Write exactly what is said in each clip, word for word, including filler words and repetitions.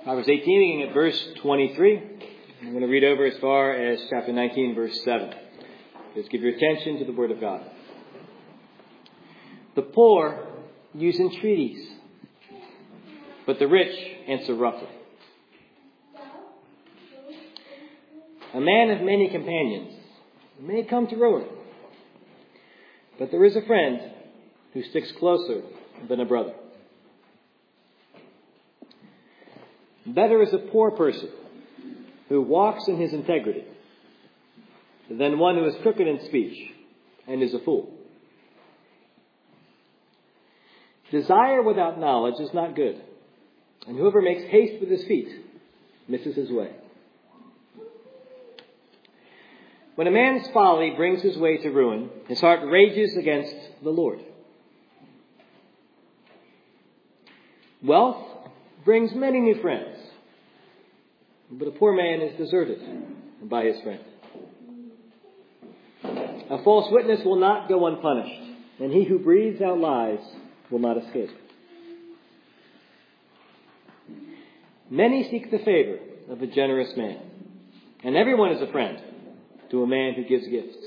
Proverbs eighteen, beginning at verse twenty-three. I'm going to read over as far as chapter nineteen, verse seven. Just give your attention to the Word of God. The poor use entreaties, but the rich answer roughly. A man of many companions may come to ruin, but there is a friend who sticks closer than a brother. Better is a poor person who walks in his integrity than one who is crooked in speech and is a fool. Desire without knowledge is not good, and whoever makes haste with his feet misses his way. When a man's folly brings his way to ruin, his heart rages against the Lord. Wealth brings many new friends, but a poor man is deserted by his friend. A false witness will not go unpunished, and he who breathes out lies will not escape. Many seek the favor of a generous man, and everyone is a friend to a man who gives gifts.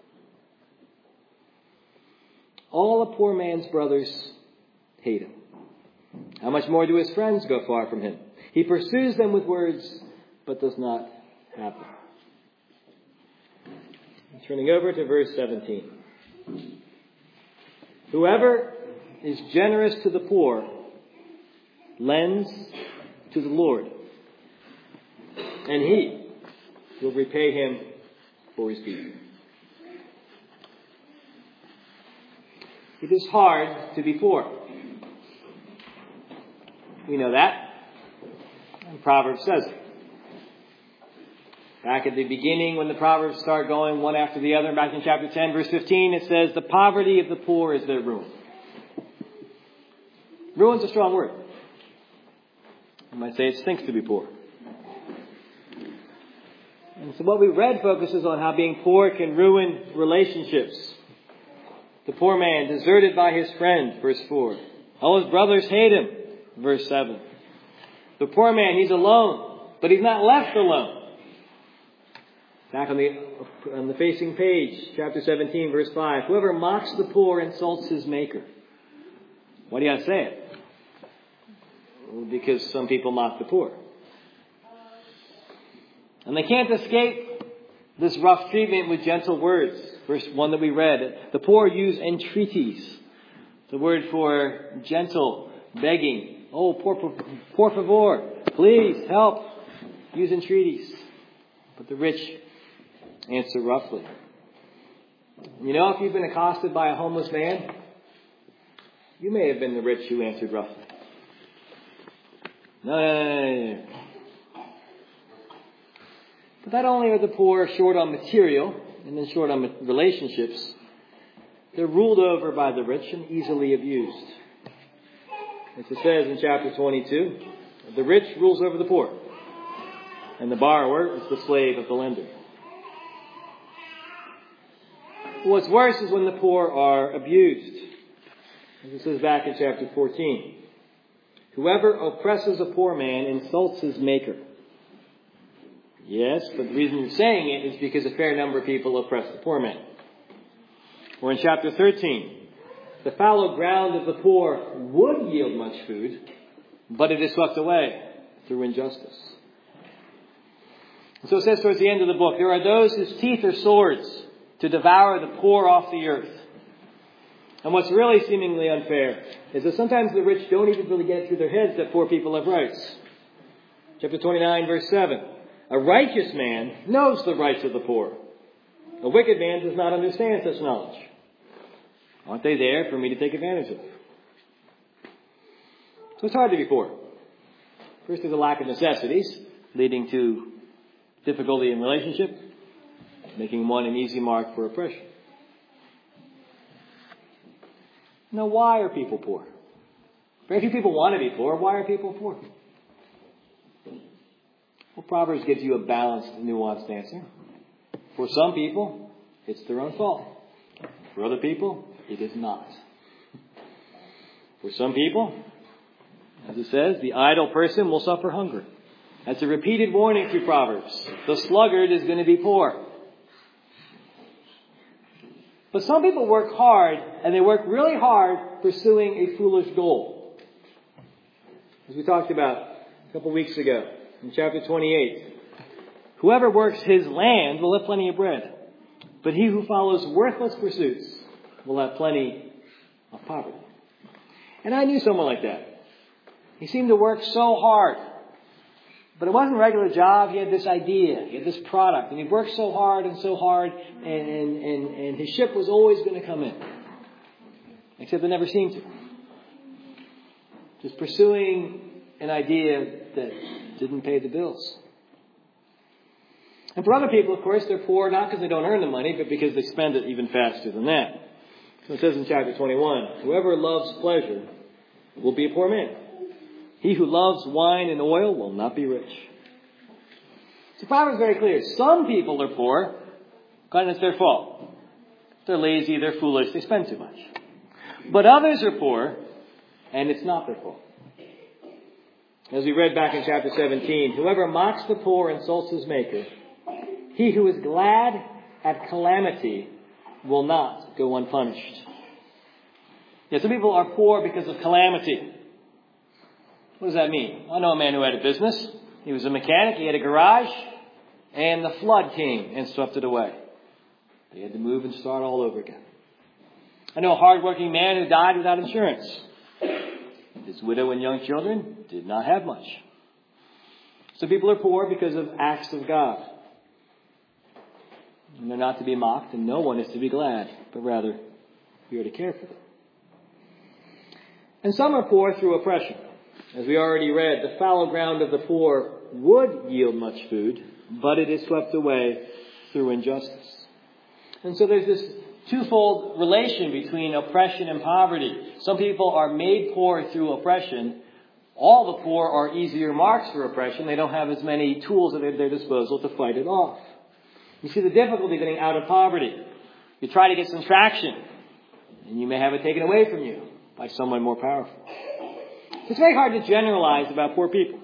All a poor man's brothers hate him. How much more do his friends go far from him? He pursues them with words, but does not have them. Turning over to verse seventeen. Whoever is generous to the poor lends to the Lord, and he will repay him for his deed. It is hard to be poor. We know that. And Proverbs says it. Back at the beginning, when the Proverbs start going one after the other, back in chapter ten, verse fifteen, it says, the poverty of the poor is their ruin. Ruin's a strong word. You might say it stinks to be poor. And so what we read focuses on how being poor can ruin relationships. The poor man deserted by his friend, verse four. All his brothers hate him, verse seven. The poor man, he's alone, but he's not left alone. Back on the on the facing page, chapter seventeen, verse five. Whoever mocks the poor insults his maker. Why do you have to say it? Well, because some people mock the poor. And they can't escape this rough treatment with gentle words. Verse one that we read. The poor use entreaties. The word for gentle, begging. Oh, por, por favor, please help. Use entreaties. But the rich answer roughly. You know, if you've been accosted by a homeless man, you may have been the rich who answered roughly. No, no, no, no, no. But not only are the poor short on material and then short on relationships, they're ruled over by the rich and easily abused. As it says in chapter twenty-two, the rich rules over the poor, and the borrower is the slave of the lender. What's worse is when the poor are abused. As it says back in chapter fourteen, whoever oppresses a poor man insults his maker. Yes, but the reason you're saying it is because a fair number of people oppress the poor man. Or in chapter thirteen, the fallow ground of the poor would yield much food, but it is swept away through injustice. And so it says towards the end of the book, there are those whose teeth are swords to devour the poor off the earth. And what's really seemingly unfair is that sometimes the rich don't even really get it through their heads that poor people have rights. Chapter twenty-nine, verse seven. A righteous man knows the rights of the poor. A wicked man does not understand such knowledge. Aren't they there for me to take advantage of? So it's hard to be poor. First, there's a lack of necessities, leading to difficulty in relationship, making one an easy mark for oppression. Now, why are people poor? Very few people want to be poor. Why are people poor? Well, Proverbs gives you a balanced, nuanced answer. For some people, it's their own fault. For other people, it is not. For some people, As it says, the idle person will suffer hunger. That's a repeated warning through Proverbs. The sluggard is going to be poor. But some people work hard, and they work really hard pursuing a foolish goal. As we talked about a couple weeks ago in chapter twenty-eight. Whoever works his land will have plenty of bread. But he who follows worthless pursuits will have plenty of poverty. And I knew someone like that. He seemed to work so hard. But it wasn't a regular job. He had this idea. He had this product. And he worked so hard and so hard. And, and, and, and his ship was always going to come in. Except it never seemed to. Just pursuing an idea that didn't pay the bills. And for other people, of course, they're poor not because they don't earn the money, but because they spend it even faster than that. So it says in chapter twenty-one, whoever loves pleasure will be a poor man. He who loves wine and oil will not be rich. So Proverbs is very clear. Some people are poor, and it's their fault. They're lazy, they're foolish, they spend too much. But others are poor, and it's not their fault. As we read back in chapter seventeen, whoever mocks the poor insults his maker. He who is glad at calamity will not go unpunished. Yeah, some people are poor because of calamity. What does that mean? I know a man who had a business. He was a mechanic. He had a garage. And the flood came and swept it away. They had to move and start all over again. I know a hardworking man who died without insurance. His widow and young children did not have much. So people are poor because of acts of God. And they're not to be mocked, and no one is to be glad, but rather we are to care for them. And some are poor through oppression. As we already read, the fallow ground of the poor would yield much food, but it is swept away through injustice. And so there's this twofold relation between oppression and poverty. Some people are made poor through oppression. All the poor are easier marks for oppression. They don't have as many tools at their disposal to fight it off. You see the difficulty getting out of poverty. You try to get some traction, and you may have it taken away from you by someone more powerful. It's very hard to generalize about poor people.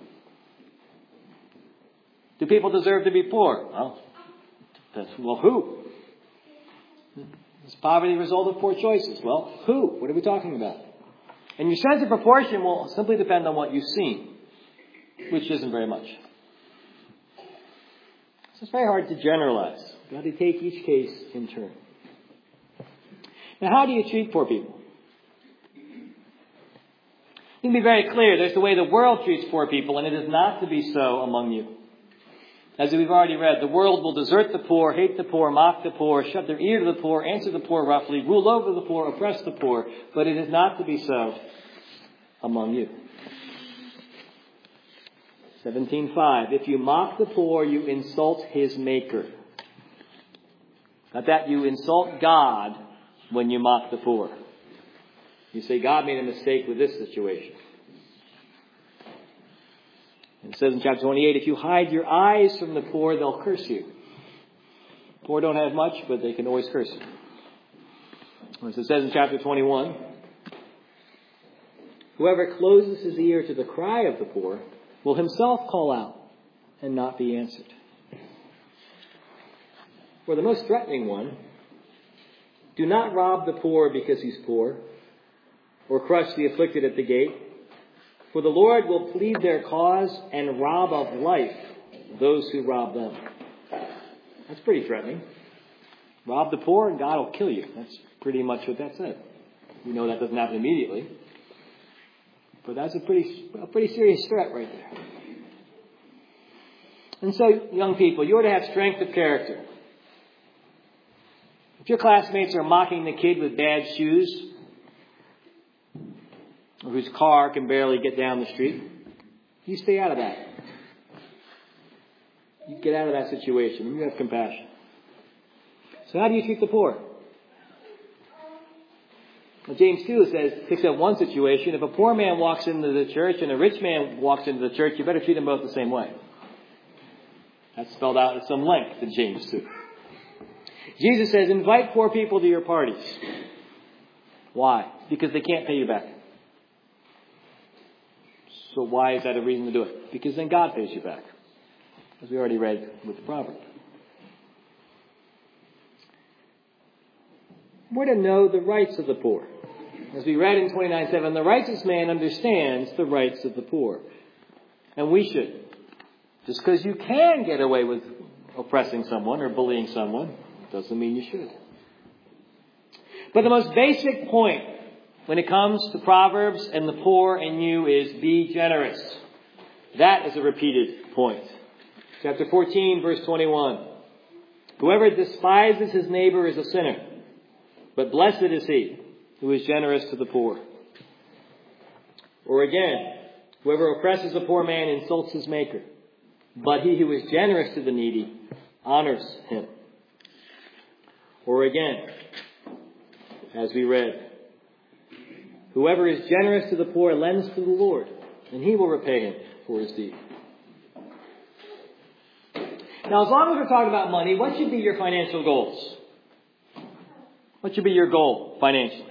Do people deserve to be poor? Well, well, who? Is poverty a result of poor choices? Well, who? What are we talking about? And your sense of proportion will simply depend on what you've seen, which isn't very much. So it's very hard to generalize. You've got to take each case in turn. Now, how do you treat poor people? You can be very clear. There's the way the world treats poor people, and it is not to be so among you. As we've already read, the world will desert the poor, hate the poor, mock the poor, shut their ear to the poor, answer the poor roughly, rule over the poor, oppress the poor. But it is not to be so among you. seventeen five. If you mock the poor, you insult his maker. Not that you insult God when you mock the poor. You say, God made a mistake with this situation. It says in chapter twenty-eight, if you hide your eyes from the poor, they'll curse you. Poor don't have much, but they can always curse you. As it says in chapter twenty-one, whoever closes his ear to the cry of the poor will himself call out and not be answered. For the most threatening one, do not rob the poor because he's poor, or crush the afflicted at the gate. For the Lord will plead their cause and rob of life those who rob them. That's pretty threatening. Rob the poor and God will kill you. That's pretty much what that said. We know that doesn't happen immediately. But that's a pretty, a pretty serious threat right there. And so, young people, you ought to have strength of character. If your classmates are mocking the kid with bad shoes, or whose car can barely get down the street, you stay out of that. You get out of that situation. You have compassion. So how do you treat the poor? Well, James two says, picks up one situation. If a poor man walks into the church and a rich man walks into the church, you better treat them both the same way. That's spelled out at some length in James two. Jesus says, invite poor people to your parties. Why? Because they can't pay you back. So why is that a reason to do it? Because then God pays you back. As we already read with the proverb. We're to know the rights of the poor. As we read in twenty-nine seven, the righteous man understands the rights of the poor. And we should. Just because you can get away with oppressing someone or bullying someone, doesn't mean you should. But the most basic point when it comes to Proverbs and the poor and you is be generous. That is a repeated point. Chapter fourteen, verse twenty-one. Whoever despises his neighbor is a sinner, but blessed is he who is generous to the poor. Or again, whoever oppresses a poor man insults his maker, but he who is generous to the needy honors him. Or again, as we read, whoever is generous to the poor lends to the Lord, and he will repay him for his deed. Now, as long as we're talking about money, what should be your financial goals? What should be your goal financially?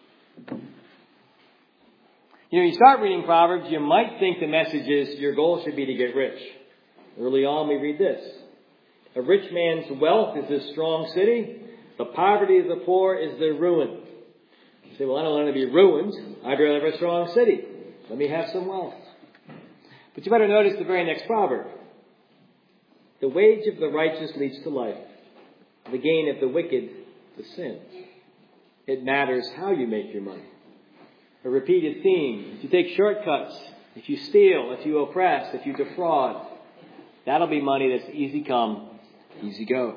You know, you start reading Proverbs, you might think the message is your goal should be to get rich. Early on, we read this. A rich man's wealth is his strong city. The poverty of the poor is their ruin. You say, well, I don't want to be ruined. I'd rather have a strong city. Let me have some wealth. But you better notice the very next proverb. The wage of the righteous leads to life. The gain of the wicked to sin. It matters how you make your money. A repeated theme. If you take shortcuts, if you steal, if you oppress, if you defraud, that'll be money that's easy come, easy go.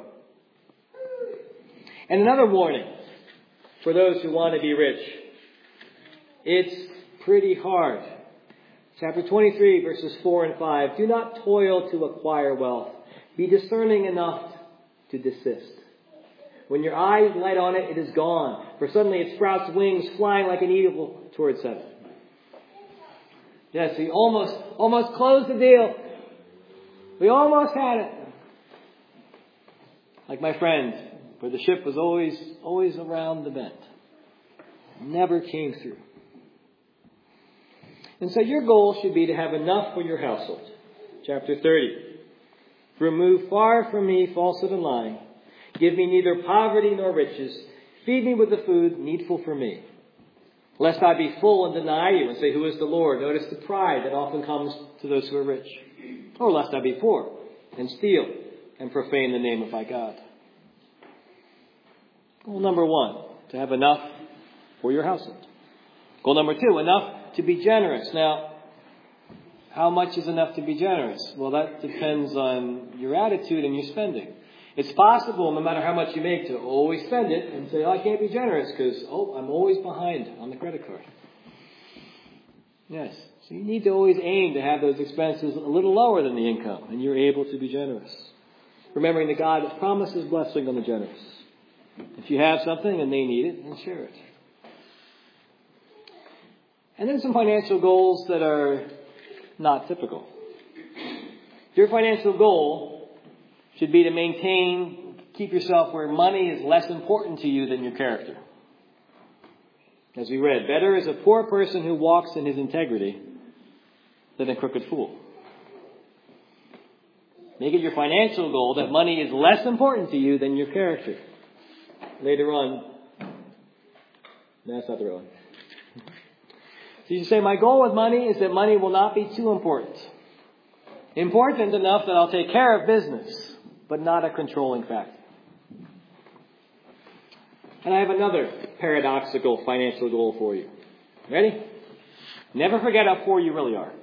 And another warning for those who want to be rich. It's pretty hard. Chapter twenty-three, verses four and five. Do not toil to acquire wealth. Be discerning enough to desist. When your eyes light on it, it is gone. For suddenly it sprouts wings, flying like an eagle towards heaven. Yes, we almost, almost closed the deal. We almost had it. Like my friend, where the ship was always, always around the bend. Never came through. And so your goal should be to have enough for your household. Chapter thirty. Remove far from me falsehood and lying. Give me neither poverty nor riches. Feed me with the food needful for me. Lest I be full and deny you and say, who is the Lord? Notice the pride that often comes to those who are rich. Or lest I be poor and steal and profane the name of my God. Goal number one, to have enough for your household. Goal number two, enough to be generous. Now, how much is enough to be generous? Well, that depends on your attitude and your spending. It's possible, no matter how much you make, to always spend it and say, oh, I can't be generous because, oh, I'm always behind on the credit card. Yes. So you need to always aim to have those expenses a little lower than the income, and you're able to be generous. Remembering that God promises blessing on the generous. If you have something and they need it, then share it. And then some financial goals that are not typical. Your financial goal should be to maintain, keep yourself where money is less important to you than your character. As we read, better is a poor person who walks in his integrity than a crooked fool. Make it your financial goal that money is less important to you than your character. Later on, that's not the right one. So you say, my goal with money is that money will not be too important. Important enough that I'll take care of business, but not a controlling factor. And I have another paradoxical financial goal for you. Ready? Never forget how poor you really are.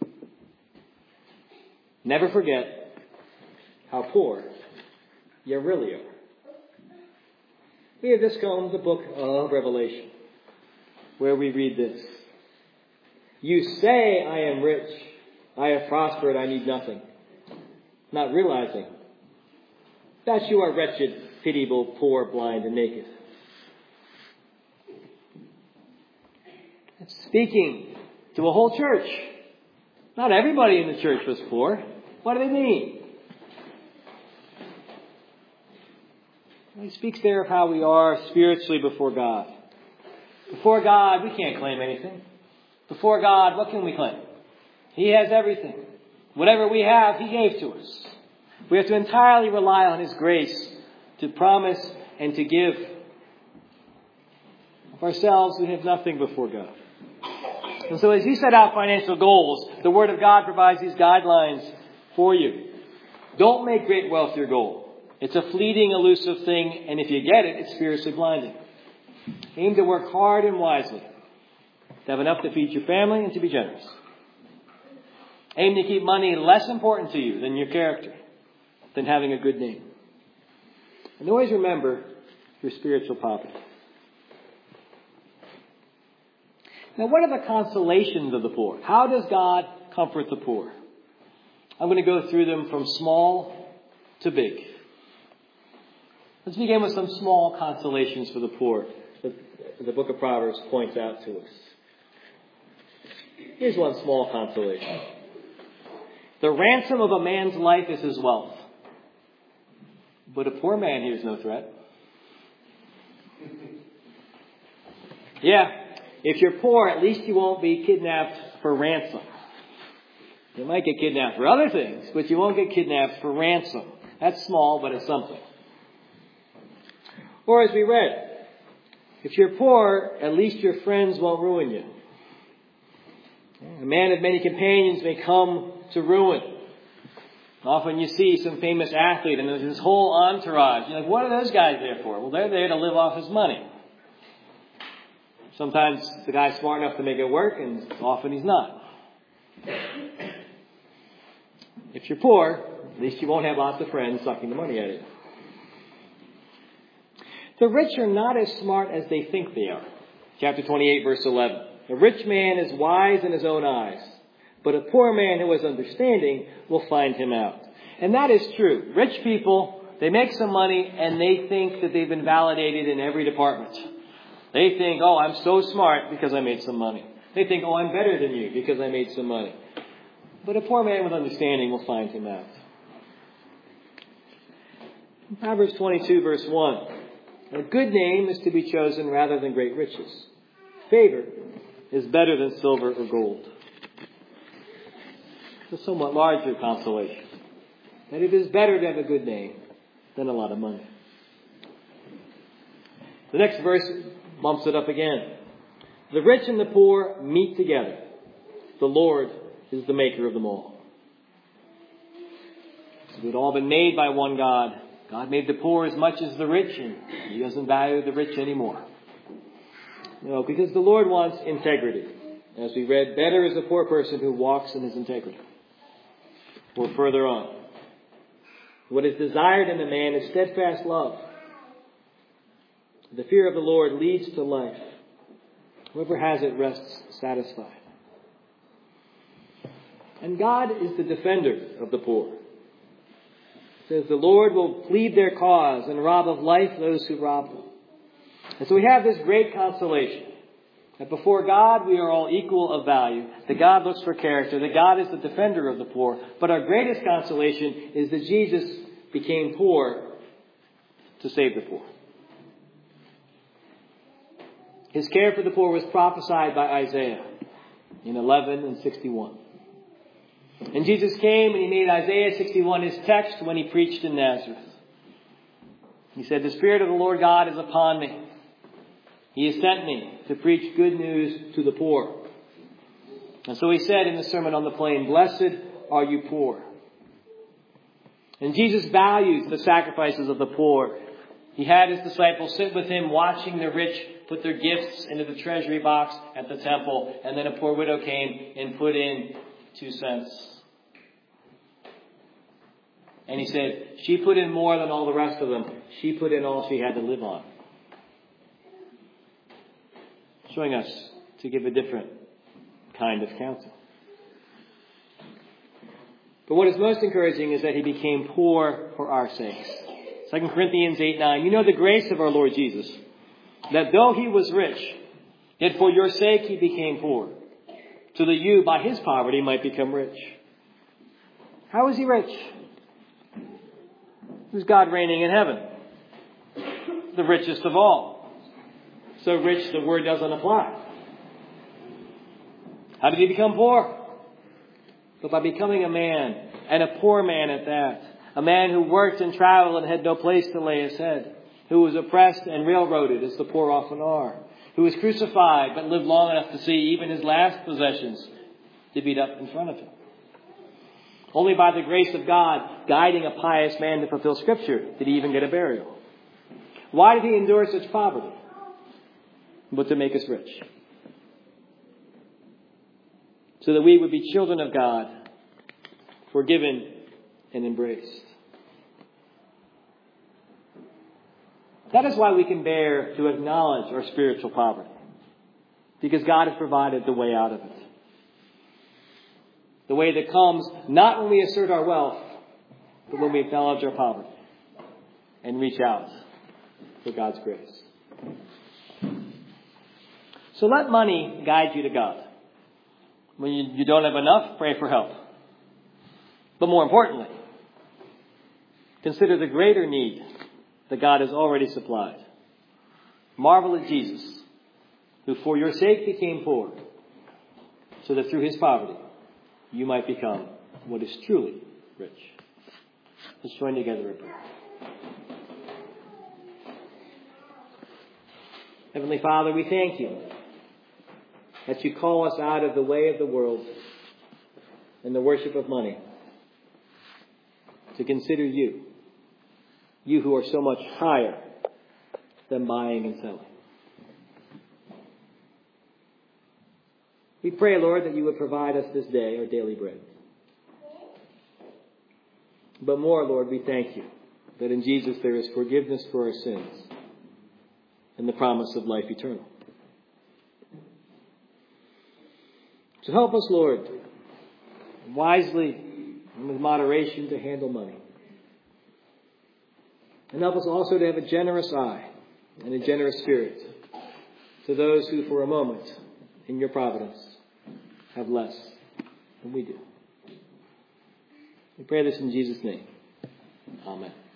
Never forget how poor you really are. We have this come the book of Revelation, where we read this. You say, I am rich, I have prospered, I need nothing. Not realizing that you are wretched, pitiable, poor, blind, and naked. It's speaking to a whole church. Not everybody in the church was poor. What do they mean? He speaks there of how we are spiritually before God. Before God, we can't claim anything. Before God, what can we claim? He has everything. Whatever we have, He gave to us. We have to entirely rely on His grace to promise and to give. Of ourselves, we have nothing before God. And so as you set out financial goals, the Word of God provides these guidelines for you. Don't make great wealth your goal. It's a fleeting, elusive thing, and if you get it, it's spiritually blinding. Aim to work hard and wisely, to have enough to feed your family and to be generous. Aim to keep money less important to you than your character, than having a good name. And always remember your spiritual poverty. Now, what are the consolations of the poor? How does God comfort the poor? I'm going to go through them from small to big. Let's begin with some small consolations for the poor that the book of Proverbs points out to us. Here's one small consolation. The ransom of a man's life is his wealth, but a poor man hears no threat. Yeah, if you're poor, at least you won't be kidnapped for ransom. You might get kidnapped for other things, but you won't get kidnapped for ransom. That's small, but it's something. Or as we read, if you're poor, at least your friends won't ruin you. A man of many companions may come to ruin. Often you see some famous athlete and there's his whole entourage. You're like, what are those guys there for? Well, they're there to live off his money. Sometimes the guy's smart enough to make it work, and often he's not. If you're poor, at least you won't have lots of friends sucking the money out of you. The rich are not as smart as they think they are. Chapter twenty-eight, verse eleven. A rich man is wise in his own eyes, but a poor man who has understanding will find him out. And that is true. Rich people, they make some money and they think that they've been validated in every department. They think, oh, I'm so smart because I made some money. They think, oh, I'm better than you because I made some money. But a poor man with understanding will find him out. In Proverbs twenty-two, verse one. A good name is to be chosen rather than great riches. Favor is better than silver or gold. It's a somewhat larger consolation. That it is better to have a good name than a lot of money. The next verse bumps it up again. The rich and the poor meet together. The Lord is the maker of them all. So we've all been made by one God. God made the poor as much as the rich, and He doesn't value the rich anymore. No, because the Lord wants integrity. As we read, better is the poor person who walks in his integrity. Or further on. What is desired in a man is steadfast love. The fear of the Lord leads to life. Whoever has it rests satisfied. And God is the defender of the poor. It says the Lord will plead their cause and rob of life those who rob them. And so we have this great consolation that before God we are all equal of value, that God looks for character, that God is the defender of the poor. But our greatest consolation is that Jesus became poor to save the poor. His care for the poor was prophesied by Isaiah in eleven and sixty-one. And Jesus came and He made Isaiah sixty-one his text when He preached in Nazareth. He said, the Spirit of the Lord God is upon me. He has sent me to preach good news to the poor. And so He said in the Sermon on the Plain, blessed are you poor. And Jesus values the sacrifices of the poor. He had His disciples sit with Him watching the rich put their gifts into the treasury box at the temple. And then a poor widow came and put in two cents. And He said, she put in more than all the rest of them. She put in all she had to live on. Showing us to give a different kind of counsel. But what is most encouraging is that He became poor for our sakes. Second Corinthians eight nine. You know the grace of our Lord Jesus, that though He was rich, yet for your sake He became poor, so that you by His poverty might become rich. How is He rich? Who's God reigning in heaven? The richest of all. So rich the word doesn't apply. How did He become poor? but by becoming a man, and a poor man at that. A man who worked and traveled and had no place to lay his head. Who was oppressed and railroaded, as the poor often are. Who was crucified, but lived long enough to see even his last possessions to beat up in front of him. Only by the grace of God, guiding a pious man to fulfill Scripture, did he even get a burial. Why did he endure such poverty? But to make us rich. So that we would be children of God, forgiven and embraced. That is why we can bear to acknowledge our spiritual poverty. Because God has provided the way out of it. The way that comes not when we assert our wealth, but when we acknowledge our poverty and reach out for God's grace. So let money guide you to God. When you, you don't have enough, pray for help. But more importantly, consider the greater need that God has already supplied. Marvel at Jesus, who for your sake became poor, so that through his poverty you might become what is truly rich. Let's join together in prayer. Heavenly Father, we thank you that you call us out of the way of the world and the worship of money to consider you, you who are so much higher than buying and selling. We pray, Lord, that you would provide us this day our daily bread. But more, Lord, we thank you that in Jesus there is forgiveness for our sins and the promise of life eternal. So help us, Lord, wisely and with moderation to handle money. And help us also to have a generous eye and a generous spirit to those who for a moment, in your providence, have less than we do. We pray this in Jesus' name. Amen.